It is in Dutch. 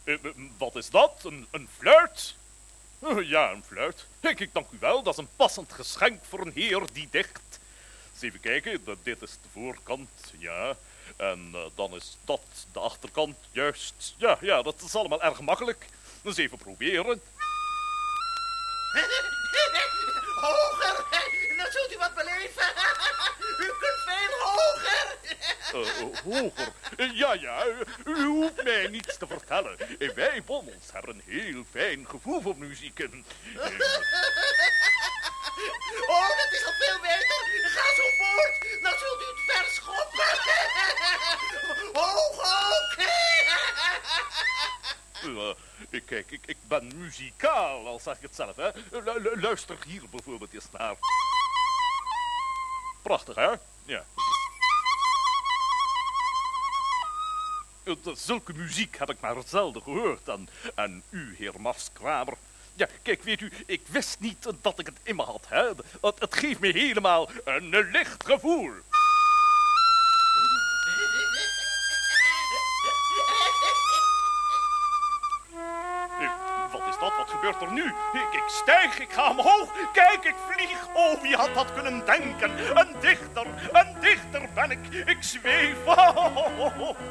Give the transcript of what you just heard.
Wat is dat? Een fluit? Ja, een fluit. Ik dank u wel. Dat is een passend geschenk voor een heer die dicht. Eens even kijken. Dit is de voorkant, ja. En dan is dat de achterkant, juist. Ja, dat is allemaal erg makkelijk. Eens even proberen. Hoger! Dan zult u wat beleven. U kunt veel hoger. Hoger? Ja, u hoeft mij niets te vertellen. Wij Bommels hebben een heel fijn gevoel voor muziek. Oh, dat is al veel beter. Ga zo voort. Dan zult u het verschoppen. Hoog ook. Kijk, ik ben muzikaal, al zeg ik het zelf, hè. Luister hier bijvoorbeeld eens naar. Prachtig, hè? Ja. Zulke muziek heb ik maar zelden gehoord. En u, heer Marskramer. Ja, kijk, weet u, ik wist niet dat ik het in me had, hè. Het geeft me helemaal een licht gevoel. Wat is dat? Wat gebeurt er nu? Ik stijg, ik ga omhoog. Kijk, ik vlieg. Oh, wie had dat kunnen denken? Een dichter ben ik. Ik zweef.